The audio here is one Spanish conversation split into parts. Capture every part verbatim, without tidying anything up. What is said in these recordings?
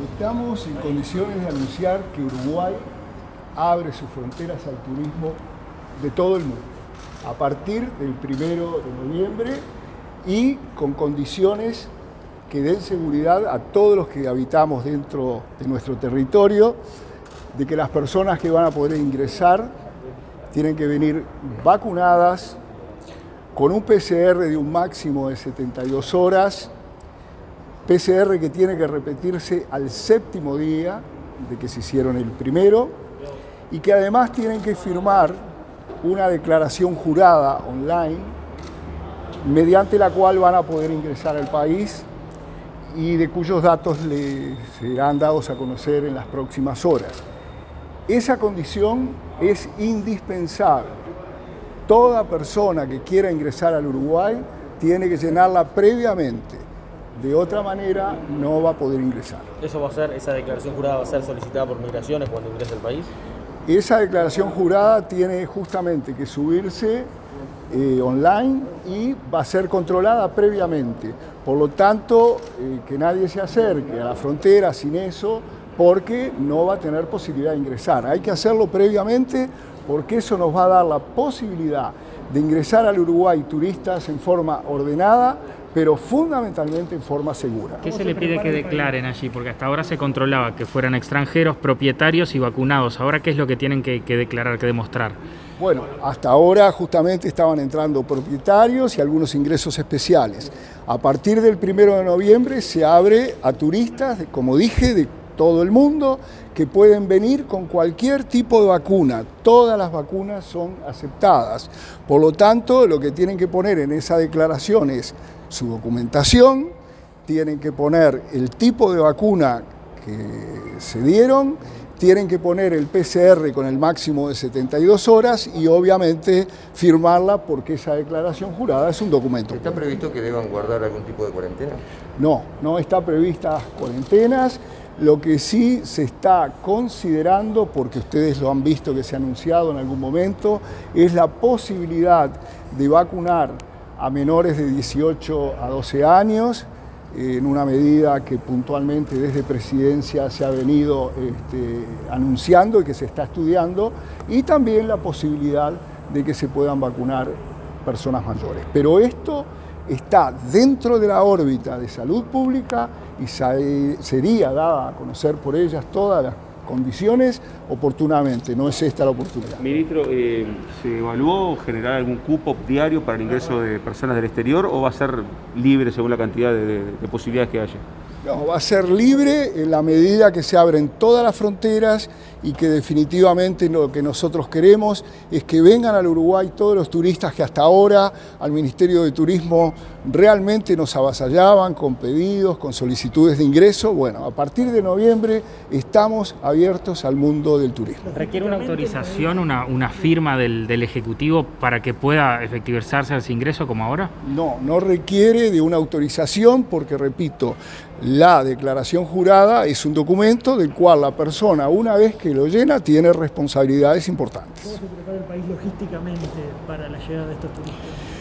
Estamos en condiciones de anunciar que Uruguay abre sus fronteras al turismo de todo el mundo a partir del primero de noviembre y con condiciones que den seguridad a todos los que habitamos dentro de nuestro territorio, de que las personas que van a poder ingresar tienen que venir vacunadas con un P C R de un máximo de setenta y dos horas, P C R que tiene que repetirse al séptimo día de que se hicieron el primero y que además tienen que firmar una declaración jurada online mediante la cual van a poder ingresar al país y de cuyos datos les serán dados a conocer en las próximas horas. Esa condición es indispensable. Toda persona que quiera ingresar al Uruguay tiene que llenarla previamente. De otra manera, no va a poder ingresar. ¿Eso va a ser, esa declaración jurada va a ser solicitada por Migraciones cuando ingrese al país? Esa declaración jurada tiene justamente que subirse eh, online y va a ser controlada previamente. Por lo tanto, eh, que nadie se acerque a la frontera sin eso, porque no va a tener posibilidad de ingresar. Hay que hacerlo previamente porque eso nos va a dar la posibilidad de ingresar al Uruguay turistas en forma ordenada, pero fundamentalmente en forma segura. ¿Qué se le pide que declaren allí? Porque hasta ahora se controlaba que fueran extranjeros, propietarios y vacunados. ¿Ahora qué es lo que tienen que, que declarar, que demostrar? Bueno, hasta ahora justamente estaban entrando propietarios y algunos ingresos especiales. A partir del primero de noviembre se abre a turistas, como dije, de todo el mundo, que pueden venir con cualquier tipo de vacuna. Todas las vacunas son aceptadas. Por lo tanto, lo que tienen que poner en esa declaración es su documentación, tienen que poner el tipo de vacuna que se dieron, tienen que poner el P C R con el máximo de setenta y dos horas y obviamente firmarla porque esa declaración jurada es un documento. ¿Está previsto que deban guardar algún tipo de cuarentena? No, no está prevista cuarentenas. Lo que sí se está considerando, porque ustedes lo han visto que se ha anunciado en algún momento, es la posibilidad de vacunar a menores de dieciocho a doce años, en una medida que puntualmente desde Presidencia se ha venido este, anunciando y que se está estudiando, y también la posibilidad de que se puedan vacunar personas mayores. Pero esto está dentro de la órbita de salud pública y sería dada a conocer por ellas todas las condiciones oportunamente, no es esta la oportunidad. Ministro, eh, ¿se evaluó generar algún cupo diario para el ingreso de personas del exterior o va a ser libre según la cantidad de, de, de posibilidades que haya? No, va a ser libre en la medida que se abren todas las fronteras y que definitivamente lo que nosotros queremos es que vengan al Uruguay todos los turistas que hasta ahora al Ministerio de Turismo realmente nos avasallaban con pedidos, con solicitudes de ingreso. Bueno, a partir de noviembre estamos abiertos al mundo del turismo. ¿Requiere una autorización, una, una firma del, del Ejecutivo para que pueda efectivizarse ese ingreso como ahora? No, no requiere de una autorización porque, repito, la declaración jurada es un documento del cual la persona, una vez que lo llena, tiene responsabilidades importantes. ¿Cómo se prepara el país logísticamente para la llegada de estos turistas?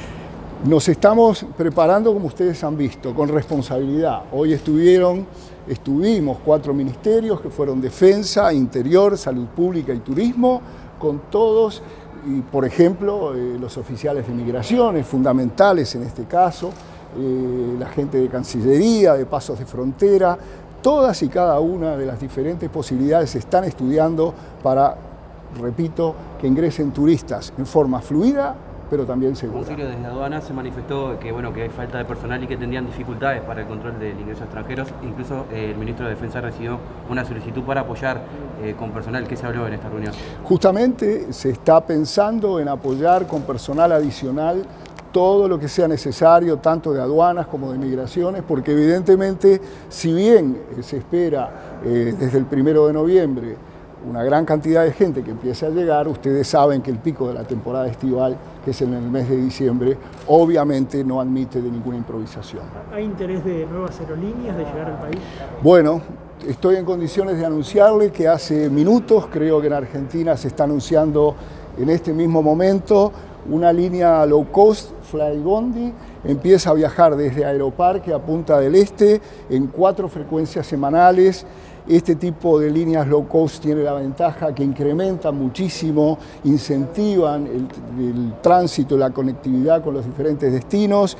Nos estamos preparando, como ustedes han visto, con responsabilidad. Hoy estuvieron, estuvimos cuatro ministerios que fueron Defensa, Interior, Salud Pública y Turismo, con todos, y por ejemplo, eh, los oficiales de migraciones, fundamentales en este caso, eh, la gente de Cancillería, de Pasos de Frontera, todas y cada una de las diferentes posibilidades se están estudiando para, repito, que ingresen turistas en forma fluida, pero también segura. Consiglio desde aduanas se manifestó que bueno que hay falta de personal y que tendrían dificultades para el control del ingreso de extranjeros. Incluso eh, el ministro de Defensa recibió una solicitud para apoyar eh, con personal. ¿Qué se habló en esta reunión? Justamente se está pensando en apoyar con personal adicional todo lo que sea necesario, tanto de aduanas como de migraciones, porque evidentemente, si bien se espera eh, desde el primero de noviembre una gran cantidad de gente que empiece a llegar, ustedes saben que el pico de la temporada estival, que es en el mes de diciembre, obviamente no admite de ninguna improvisación. ¿Hay interés de nuevas aerolíneas de llegar al país? Bueno, estoy en condiciones de anunciarle que hace minutos, creo que en Argentina se está anunciando en este mismo momento, una línea low cost, Flybondi, empieza a viajar desde Aeroparque a Punta del Este en cuatro frecuencias semanales Este tipo de líneas low cost tiene la ventaja que incrementan muchísimo, incentivan el, el tránsito y la conectividad con los diferentes destinos,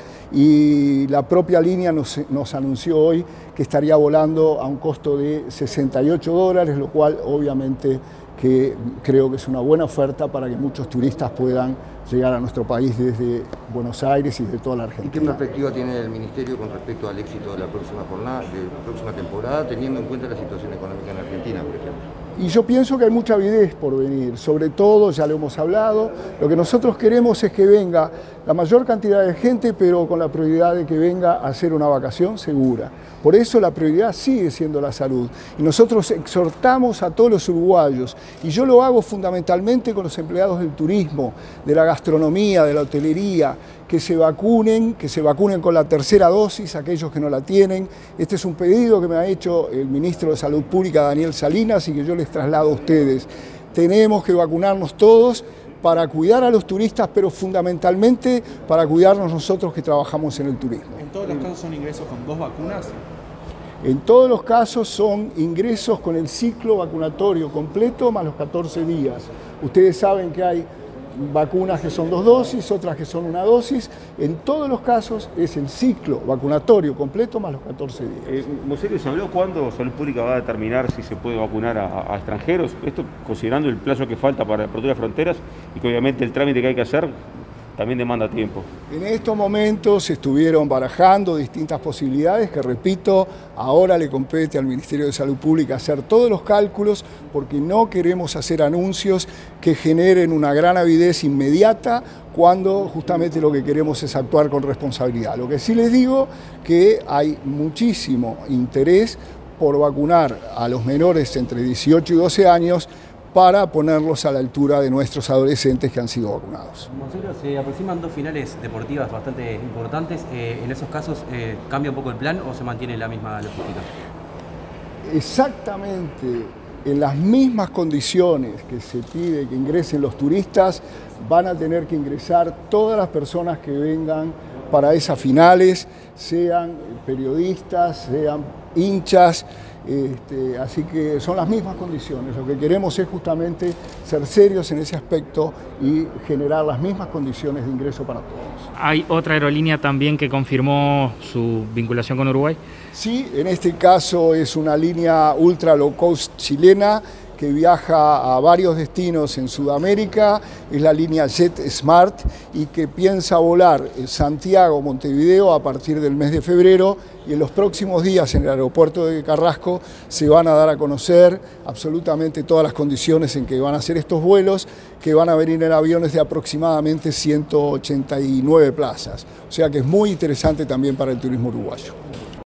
y la propia línea nos, nos anunció hoy que estaría volando a un costo de sesenta y ocho dólares, lo cual obviamente que creo que es una buena oferta para que muchos turistas puedan llegar a nuestro país desde Buenos Aires y de toda la Argentina. ¿Y qué perspectiva tiene el Ministerio con respecto al éxito de la próxima jornada, de la próxima temporada, teniendo en cuenta la situación económica en Argentina, por ejemplo? Y yo pienso que hay mucha avidez por venir, sobre todo, ya lo hemos hablado, lo que nosotros queremos es que venga la mayor cantidad de gente, pero con la prioridad de que venga a hacer una vacación segura. Por eso la prioridad sigue siendo la salud. Y nosotros exhortamos a todos los uruguayos, y yo lo hago fundamentalmente con los empleados del turismo, de la gastronomía, de la hotelería, que se vacunen, que se vacunen con la tercera dosis, aquellos que no la tienen. Este es un pedido que me ha hecho el ministro de Salud Pública, Daniel Salinas, y que yo les traslado a ustedes. Tenemos que vacunarnos todos para cuidar a los turistas, pero fundamentalmente para cuidarnos nosotros que trabajamos en el turismo. ¿En todos los casos son ingresos con dos vacunas? En todos los casos son ingresos con el ciclo vacunatorio completo más los catorce días. Ustedes saben que hay vacunas que son dos dosis, otras que son una dosis. En todos los casos es el ciclo vacunatorio completo más los catorce días. Eh, Monseñor, ¿se habló cuándo Salud Pública va a determinar si se puede vacunar a, a extranjeros? Esto considerando el plazo que falta para la apertura de fronteras y que obviamente el trámite que hay que hacer también demanda tiempo. En estos momentos se estuvieron barajando distintas posibilidades que, repito, ahora le compete al Ministerio de Salud Pública hacer todos los cálculos, porque no queremos hacer anuncios que generen una gran avidez inmediata cuando justamente lo que queremos es actuar con responsabilidad. Lo que sí les digo que hay muchísimo interés por vacunar a los menores entre dieciocho y doce años para ponerlos a la altura de nuestros adolescentes que han sido vacunados. Monseñor, se aproximan dos finales deportivas bastante importantes. Eh, ¿En esos casos eh, cambia un poco el plan o se mantiene la misma logística? Exactamente en las mismas condiciones que se pide que ingresen los turistas, van a tener que ingresar todas las personas que vengan para esas finales, sean periodistas, sean hinchas. Este, así que son las mismas condiciones. Lo que queremos es justamente ser serios en ese aspecto y generar las mismas condiciones de ingreso para todos. ¿Hay otra aerolínea también que confirmó su vinculación con Uruguay? Sí, en este caso es una línea ultra low cost chilena que viaja a varios destinos en Sudamérica, es la línea JetSmart y que piensa volar Santiago-Montevideo a partir del mes de febrero, y en los próximos días en el aeropuerto de Carrasco se van a dar a conocer absolutamente todas las condiciones en que van a hacer estos vuelos, que van a venir en aviones de aproximadamente ciento ochenta y nueve plazas. O sea que es muy interesante también para el turismo uruguayo.